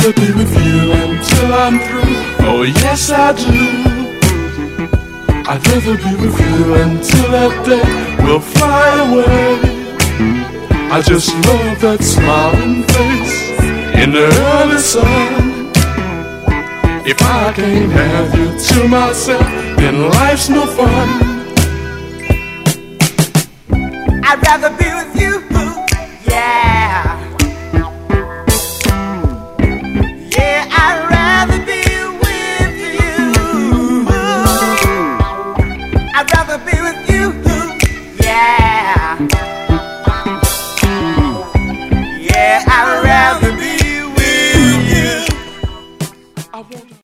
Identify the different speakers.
Speaker 1: rather be with you until I'm through. Oh yes I do. I'd rather be with you until that day will fly away. I just love that smiling face in the early sun. If I can't have you to myself, then life's no fun.
Speaker 2: I'd rather be